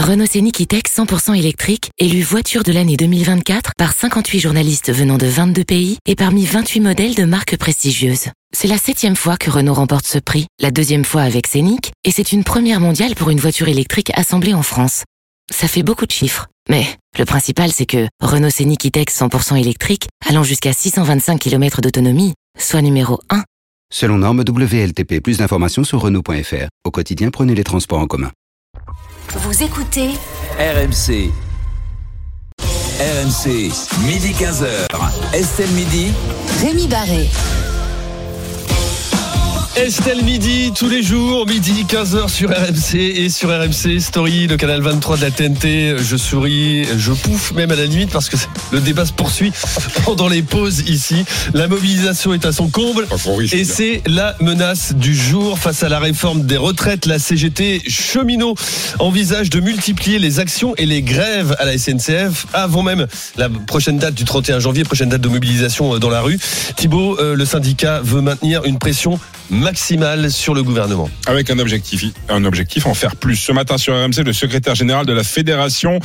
Renault Scénic E-Tech 100% électrique, élu voiture de l'année 2024 par 58 journalistes venant de 22 pays et parmi 28 modèles de marques prestigieuses. C'est la 7e fois que Renault remporte ce prix, la 2e fois avec Scénic, et c'est une première mondiale pour une voiture électrique assemblée en France. Ça fait beaucoup de chiffres, mais le principal c'est que Renault Scénic E-Tech 100% électrique, allant jusqu'à 625 km d'autonomie, soit numéro 1. Selon norme WLTP, plus d'informations sur Renault.fr. Au quotidien, prenez les transports en commun. Vous écoutez RMC. RMC, midi 15h. Estelle Midi. Rémi Barré. Estelle Midi, tous les jours, midi 15h sur RMC et sur RMC Story, le canal 23 de la TNT. Je souris, je pouffe même à la limite parce que le débat se poursuit pendant les pauses ici. La mobilisation est à son comble et c'est la menace du jour face à la réforme des retraites. La CGT cheminot envisage de multiplier les actions et les grèves à la SNCF avant même la prochaine date du 31 janvier, prochaine date de mobilisation dans la rue. Thibaut, le syndicat veut maintenir une pression maximale sur le gouvernement. Avec un objectif, en faire plus. Ce matin sur RMC, le secrétaire général de la fédération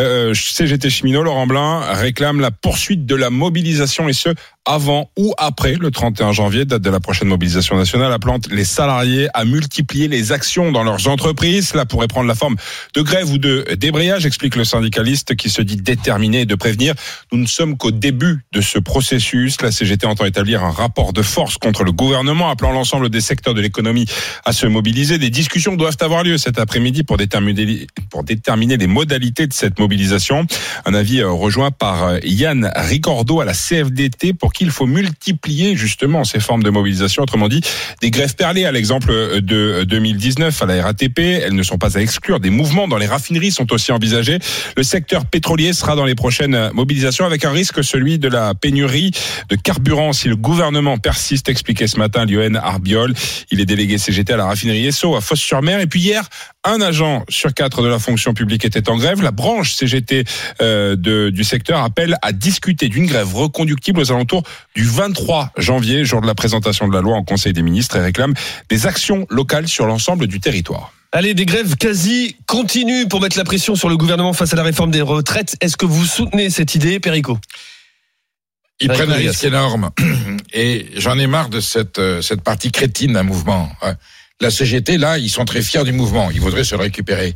CGT cheminot, Laurent Blin, réclame la poursuite de la mobilisation et ce, avant ou après le 31 janvier, date de la prochaine mobilisation nationale, appelant les salariés à multiplier les actions dans leurs entreprises. Cela pourrait prendre la forme de grève ou de débrayage, explique le syndicaliste qui se dit déterminé de prévenir. Nous ne sommes qu'au début de ce processus. La CGT entend établir un rapport de force contre le gouvernement, appelant l'ensemble des secteurs de l'économie à se mobiliser. Des discussions doivent avoir lieu cet après-midi pour déterminer les modalités de cette mobilisation. Un avis rejoint par Yann Ricordo à la CFDT pour qu'il faut multiplier justement ces formes de mobilisation. Autrement dit, des grèves perlées à l'exemple de 2019 à la RATP. Elles ne sont pas à exclure. Des mouvements dans les raffineries sont aussi envisagés. Le secteur pétrolier sera dans les prochaines mobilisations avec un risque, celui de la pénurie de carburant si le gouvernement persiste, expliquait ce matin Lioën Arbiol. Il est délégué CGT à la raffinerie Esso à Fos-sur-Mer. Et puis hier, un agent sur 4 de la fonction publique était en grève. La branche CGT du secteur appelle à discuter d'une grève reconductible aux alentours du 23 janvier, jour de la présentation de la loi en Conseil des ministres, et réclame des actions locales sur l'ensemble du territoire. Allez, des grèves quasi continues pour mettre la pression sur le gouvernement face à la réforme des retraites. Est-ce que vous soutenez cette idée, Perico ? Ils prennent un risque énorme et j'en ai marre de cette partie crétine d'un mouvement. La CGT, là, ils sont très fiers du mouvement. Ils voudraient se le récupérer.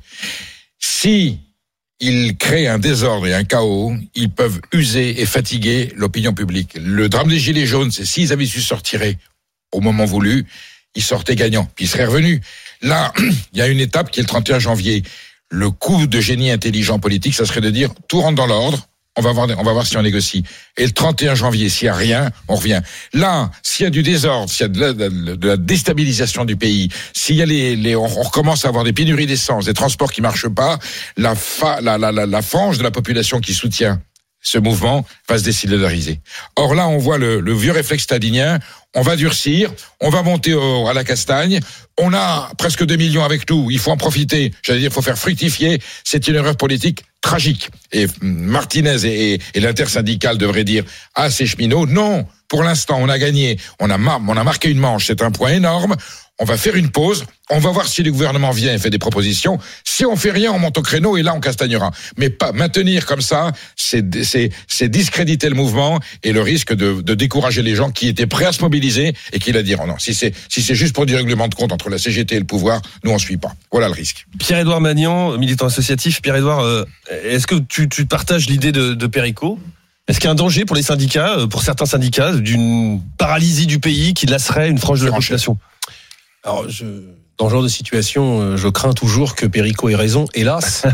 Si ils créent un désordre et un chaos, ils peuvent user et fatiguer l'opinion publique. Le drame des Gilets jaunes, c'est s'ils avaient su sortir au moment voulu, ils sortaient gagnants. Puis ils seraient revenus. Là, il y a une étape qui est le 31 janvier. Le coup de génie intelligent politique, ça serait de dire tout rentre dans l'ordre. On va voir si on négocie. Et le 31 janvier, s'il y a rien, on revient. Là, s'il y a du désordre, s'il y a de la déstabilisation du pays, s'il y a on recommence à avoir des pénuries d'essence, des transports qui marchent pas, la frange de la population qui soutient ce mouvement va se désolidariser. Or là, on voit le vieux réflexe stalinien. On va durcir, on va monter à la castagne. On a presque 2 millions avec nous. Il faut en profiter. J'allais dire, il faut faire fructifier. C'est une erreur politique tragique. Et Martinez et l'intersyndicale devraient dire à ces cheminots, non, pour l'instant, on a gagné. On a marqué une manche. C'est un point énorme. On va faire une pause. On va voir si le gouvernement vient et fait des propositions. Si on fait rien, on monte au créneau et là, on castagnera. Mais pas maintenir comme ça, c'est discréditer le mouvement et le risque de décourager les gens qui étaient prêts à se mobiliser et qui la diront non. Si c'est juste pour du règlement de compte entre la CGT et le pouvoir, nous on suit pas. Voilà le risque. Pierre-Édouard Magnan, militant associatif. Pierre-Édouard, est-ce que tu partages l'idée de Perico ? Est-ce qu'il y a un danger pour les syndicats, pour certains syndicats, d'une paralysie du pays qui lasserait une frange de la population ? Alors, dans ce genre de situation, je crains toujours que Perico ait raison, hélas.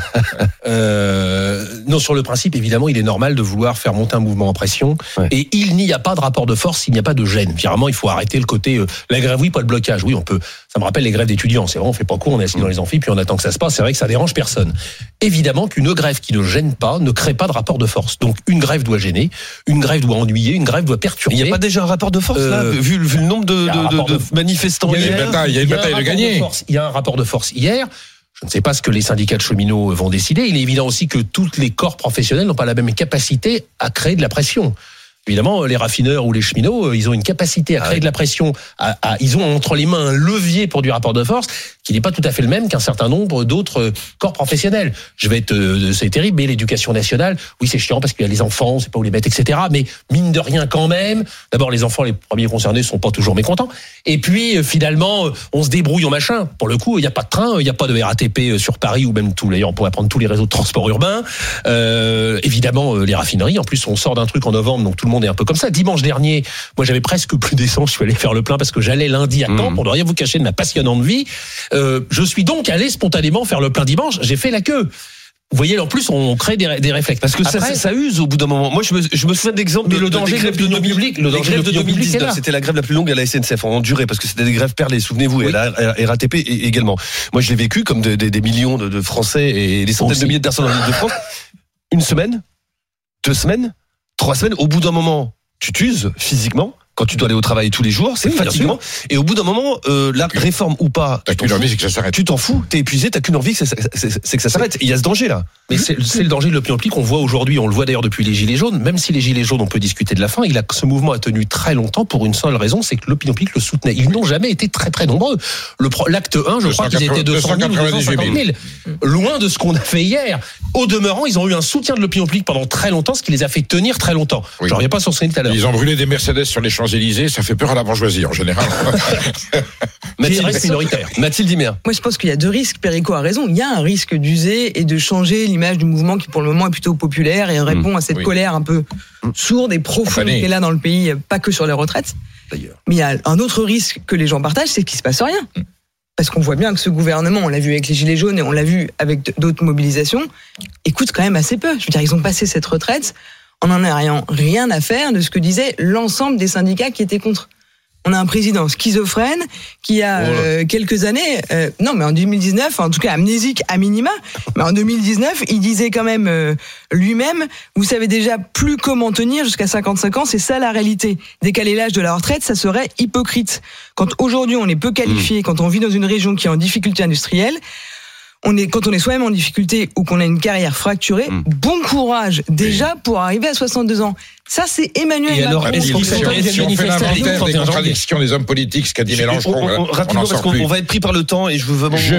Non, sur le principe, évidemment, il est normal de vouloir faire monter un mouvement en pression. Ouais. Et il n'y a pas de rapport de force, il n'y a pas de gêne. Vraiment, il faut arrêter le côté la grève, oui, pas le blocage. Oui, on peut. Ça me rappelle les grèves d'étudiants. C'est vrai, on fait pas cours, on est assis dans les amphis, puis on attend que ça se passe. C'est vrai que ça dérange personne. Évidemment qu'une grève qui ne gêne pas ne crée pas de rapport de force. Donc, une grève doit gêner, une grève doit ennuyer, une grève doit perturber. Il n'y a pas déjà un rapport de force là, vu le nombre de manifestants. Il y a une bataille de gagner. Il y a un rapport de force hier. Je ne sais pas ce que les syndicats de cheminots vont décider. Il est évident aussi que tous les corps professionnels n'ont pas la même capacité à créer de la pression. Évidemment, les raffineurs ou les cheminots, ils ont une capacité à créer de la pression. Ils ont entre les mains un levier pour du rapport de force qui n'est pas tout à fait le même qu'un certain nombre d'autres corps professionnels. C'est terrible, mais l'éducation nationale, oui, c'est chiant parce qu'il y a les enfants, on sait pas où les mettre, etc. Mais mine de rien, quand même, d'abord, les enfants, les premiers concernés, sont pas toujours mécontents. Et puis, finalement, on se débrouille en machin. Pour le coup, il n'y a pas de train, il n'y a pas de RATP sur Paris ou même d'ailleurs, on pourrait prendre tous les réseaux de transport urbain. Évidemment, les raffineries. En plus, on sort d'un truc en novembre, donc tout le monde est un peu comme ça. Dimanche dernier, moi, j'avais presque plus d'essence. Je suis allé faire le plein parce que j'allais lundi à temps pour ne rien vous cacher de ma passionnante vie. Je suis donc allé spontanément faire le plein dimanche. J'ai fait la queue. Vous voyez, en plus, on crée des réflexes. Parce que après, ça use au bout d'un moment. Moi, je me souviens d'exemples le danger de l'opinion publique. Le danger de 2019, c'était la grève la plus longue à la SNCF en durée, parce que c'était des grèves perlées, souvenez-vous, et la RATP également. Moi, je l'ai vécu comme des millions de Français et des centaines de milliers de personnes en Île-de-France. Une semaine, 2 semaines, 3 semaines, au bout d'un moment, tu t'uses physiquement. Quand tu dois aller au travail tous les jours, c'est fatigant. Et au bout d'un moment, la réforme ou pas, t'as qu'une envie, c'est que ça s'arrête. Tu t'en fous, t'es épuisé, t'as qu'une envie, c'est que ça s'arrête. Il y a ce danger là. Mais c'est le danger de l'opinion publique qu'on voit aujourd'hui. On le voit d'ailleurs depuis les Gilets jaunes. Même si les Gilets jaunes, on peut discuter de la fin, ce mouvement a tenu très longtemps pour une seule raison, c'est que l'opinion publique le soutenait. Ils n'ont jamais été très très nombreux. L'acte 1, je crois qu'ils étaient 200 000 ou 250 000. Loin de ce qu'on a fait hier. Au demeurant, ils ont eu un soutien de l'opinion publique pendant très longtemps, ce qui les a fait tenir très longtemps. Je reviens pas sur ce tout à l'heure. Ils ont brûlé des Mercedes sur les Champs-Élysées, ça fait peur à la bourgeoisie en général. Mathilde Imer. Moi, je pense qu'il y a 2 risques. Perico a raison. Il y a un risque d'user et de changer l'image du mouvement qui, pour le moment, est plutôt populaire et répond à cette colère un peu sourde et profonde qui est là dans le pays, pas que sur les retraites. D'ailleurs. Mais il y a un autre risque que les gens partagent, c'est qu'il se passe rien. Parce qu'on voit bien que ce gouvernement, on l'a vu avec les Gilets jaunes et on l'a vu avec d'autres mobilisations, écoute quand même assez peu. Je veux dire, ils ont passé cette retraite en n'en ayant rien à faire de ce que disaient l'ensemble des syndicats qui étaient contre. On a un président schizophrène qui a quelques années, non mais en 2019, en tout cas amnésique à minima, mais en 2019, il disait quand même lui-même, vous savez déjà plus comment tenir jusqu'à 55 ans, c'est ça la réalité. Décaler l'âge de la retraite, ça serait hypocrite. Quand aujourd'hui on est peu qualifié, quand on vit dans une région qui est en difficulté industrielle, quand on est soi-même en difficulté ou qu'on a une carrière fracturée, bon courage déjà pour arriver à 62 ans. Ça, c'est Emmanuel Macron. Si on fait l'inventaire des contradictions des hommes politiques, ce qu'a dit Mélenchon, rapidement, parce qu'on va être pris par le temps et je veux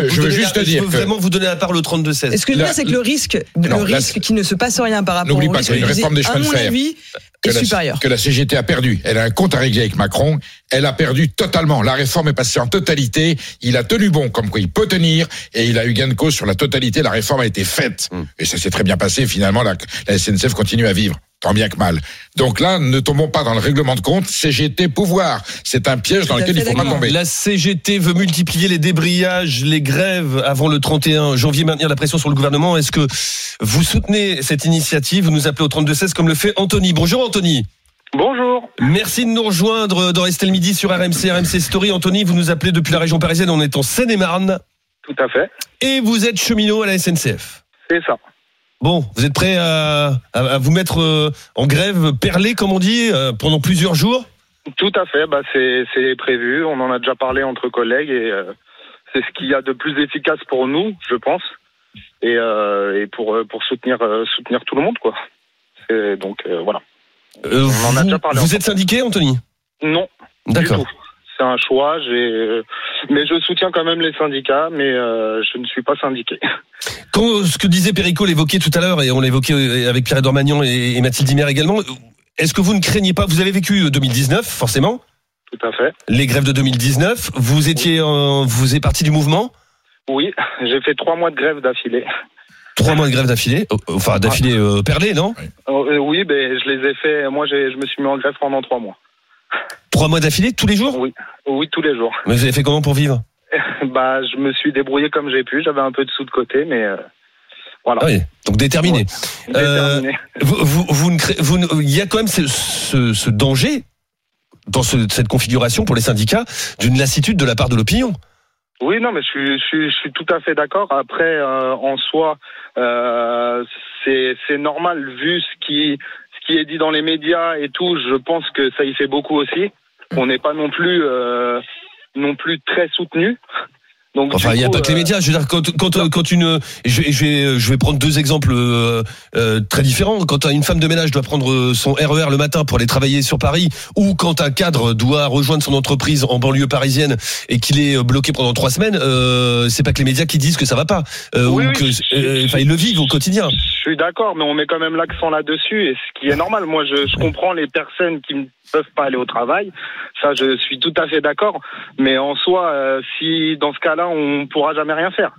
vraiment vous donner la parole au 32-16. Ce que je veux dire, c'est que le risque qui ne se passe rien par rapport n'oublie pas qu'il y a une réforme des chemins de fer est supérieur. Que la CGT a perdu. Elle a un compte à régler avec Macron. Elle a perdu totalement. La réforme est passée en totalité. Il a tenu bon, comme quoi il peut tenir, et il a eu gain de cause sur la totalité. La réforme a été faite. Et ça s'est très bien passé. Finalement, la SNCF continue à vivre. Tant bien que mal. Donc là, ne tombons pas dans le règlement de compte. CGT pouvoir. C'est un piège dans lequel il ne faut pas tomber. La CGT veut multiplier les débrayages, les grèves avant le 31 janvier, maintenir la pression sur le gouvernement. Est-ce que vous soutenez cette initiative? Vous nous appelez au 32-16 comme le fait Anthony. Bonjour Anthony. Bonjour. Merci de nous rejoindre dans Estelle Midi sur RMC Story. Anthony, vous nous appelez depuis la région parisienne. On est en Seine-et-Marne. Tout à fait. Et vous êtes cheminot à la SNCF. C'est ça. Bon, vous êtes prêt à vous mettre en grève perlée, comme on dit, pendant plusieurs jours? Tout à fait, c'est prévu. On en a déjà parlé entre collègues et c'est ce qu'il y a de plus efficace pour nous, je pense, et pour soutenir tout le monde, quoi. Donc voilà. On en a déjà parlé. Vous êtes syndiqué, Anthony? Non. D'accord. C'est un choix, mais je soutiens quand même les syndicats, mais je ne suis pas syndiqué. Quand ce que disait Perico l'évoquait tout à l'heure, et on l'évoquait avec Pierre-Edouard Magnan et Mathilde Imer également, est-ce que vous ne craignez pas, vous avez vécu 2019, forcément? Tout à fait. Les grèves de 2019, vous êtes parti du mouvement? Oui, j'ai fait 3 mois de grève d'affilée. 3 mois de grève d'affilée? Enfin, d'affilée perlée, non? Oui, je les ai fait, moi je me suis mis en grève pendant 3 mois. 3 mois d'affilée, tous les jours? Oui, tous les jours. Mais vous avez fait comment pour vivre? Je me suis débrouillé comme j'ai pu. J'avais un peu de sous de côté, mais voilà. Ah oui, donc déterminé. Ouais, déterminé. Il y a quand même ce danger dans cette configuration pour les syndicats d'une lassitude de la part de l'opinion. Oui, non, mais je suis tout à fait d'accord. Après, en soi, c'est normal vu ce qui est dit dans les médias et tout. Je pense que ça y fait beaucoup aussi. On n'est pas non plus très soutenu. Donc, enfin, il n'y a pas que les médias. Je veux dire, je vais prendre deux exemples très différents. Quand une femme de ménage doit prendre son RER le matin pour aller travailler sur Paris, ou quand un cadre doit rejoindre son entreprise en banlieue parisienne et qu'il est bloqué pendant 3 semaines, c'est pas que les médias qui disent que ça va pas, ils le vivent au quotidien. Je suis d'accord, mais on met quand même l'accent là-dessus, et ce qui est normal. Moi, je comprends les personnes qui ne peuvent pas aller au travail. Ça, je suis tout à fait d'accord. Mais en soi, si dans ce cas-là, on pourra jamais rien faire.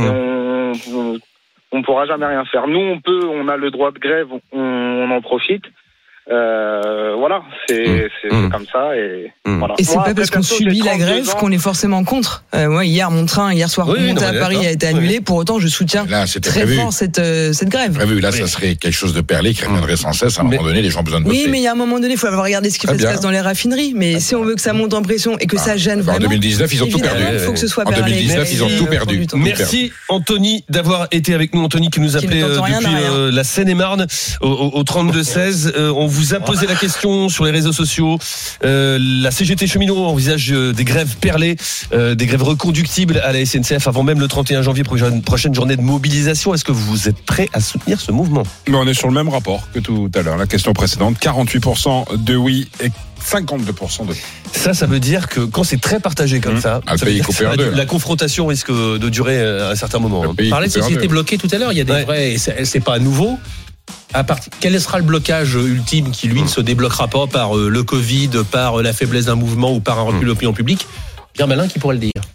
On pourra jamais rien faire. Nous, on a le droit de grève, on en profite. Voilà, c'est comme ça, et voilà. Et c'est pas parce qu'on subit la grève qu'on est forcément contre. Moi, hier soir, pour monter à Paris a été annulé. Pour autant, je soutiens très fort cette grève. Prévu. Là, ça serait quelque chose de perlé qui reviendrait sans cesse. À un moment donné, les gens ont besoin de bosser. Oui, mais il y a un moment donné, il faut avoir regardé ce qui se passe dans les raffineries. Mais si on veut que ça monte en pression et que ça gêne vraiment. En 2019, ils ont tout perdu. Il faut que ce soit en 2019, ils ont tout perdu. Merci Anthony d'avoir été avec nous. Anthony qui nous appelait depuis la Seine-et-Marne au 32-16. On vous a posé la question sur les réseaux sociaux. La CGT cheminot envisage des grèves perlées, des grèves reconductibles à la SNCF avant même le 31 janvier, prochaine journée de mobilisation. Est-ce que vous êtes prêts à soutenir ce mouvement ? Mais on est sur le même rapport que tout à l'heure. La question précédente, 48% de oui et 52% de non. Ça veut dire que quand c'est très partagé comme ça, la confrontation risque de durer un certain moment. On parlait de société bloquée tout à l'heure. Il y a des vrais, et c'est pas nouveau. Quel sera le blocage ultime qui, lui, ne se débloquera pas par le Covid, par la faiblesse d'un mouvement ou par un recul de l'opinion publique ? Bien malin qui pourrait le dire.